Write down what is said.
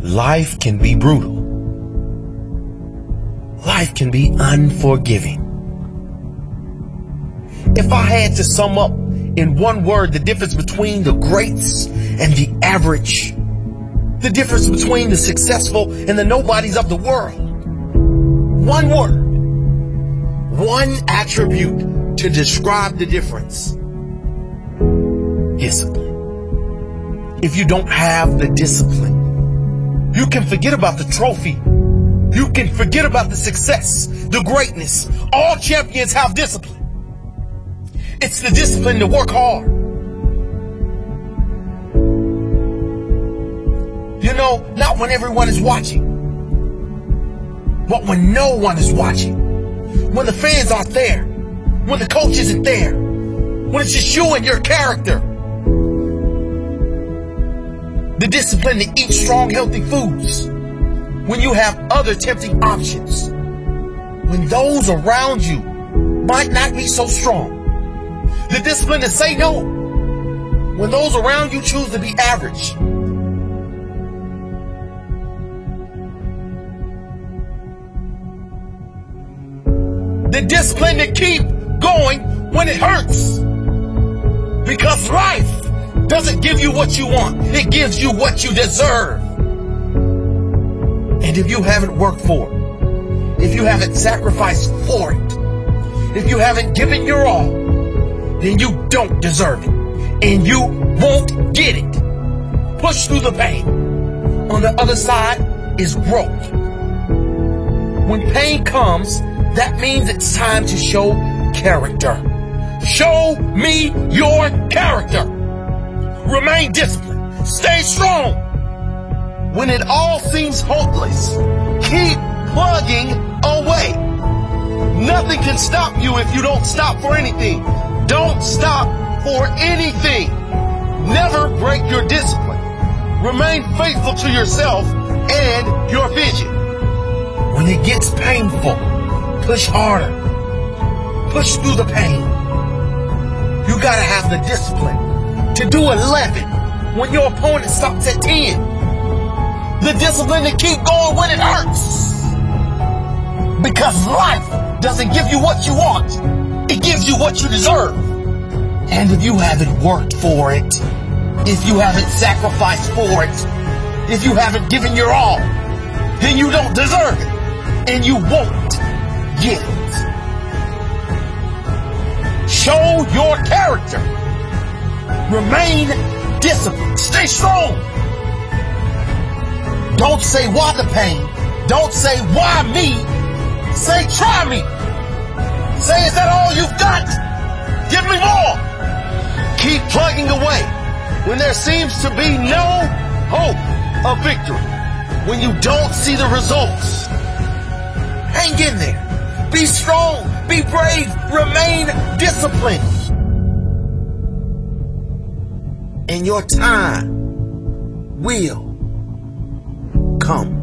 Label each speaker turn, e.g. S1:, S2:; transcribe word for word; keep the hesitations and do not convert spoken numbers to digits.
S1: Life can be brutal. Life can be unforgiving. If I had to sum up in one word the difference between the greats and the average, the difference between the successful and the nobodies of the world, one word, one attribute to describe the difference: discipline. If you don't have the discipline, you can forget about the trophy. You can forget about the success, the greatness. All champions have discipline. It's the discipline to work hard. You know, not when everyone is watching, but when no one is watching. When the fans aren't there. When the coach isn't there. When it's just you and your character. The discipline to eat strong, healthy foods when you have other tempting options. When those around you might not be so strong. The discipline to say no when those around you choose to be average. The discipline to keep going when it hurts. Because life doesn't give you what you want. It gives you what you deserve. And if you haven't worked for it, if you haven't sacrificed for it, if you haven't given your all, then you don't deserve it. And you won't get it. Push through the pain. On the other side is growth. When pain comes, that means it's time to show character. Show me your character. Remain disciplined. Stay strong. When it all seems hopeless, keep plugging away. Nothing can stop you if you don't stop for anything. Don't stop for anything. Never break your discipline. Remain faithful to yourself and your vision. When it gets painful, push harder. Push through the pain. You gotta have the discipline to do eleven when your opponent stops at ten. The discipline to keep going when it hurts. Because life doesn't give you what you want. It gives you what you deserve. And if you haven't worked for it, if you haven't sacrificed for it, if you haven't given your all, then you don't deserve it. And you won't get it. Show your character. Remain disciplined. Stay strong. Don't say why the pain. Don't say why me. Say try me. Say, is that all you've got? Give me more. Keep plugging away when there seems to be no hope of victory. When you don't see the results. Hang in there. Be strong. Be brave. Remain disciplined. And your time will come.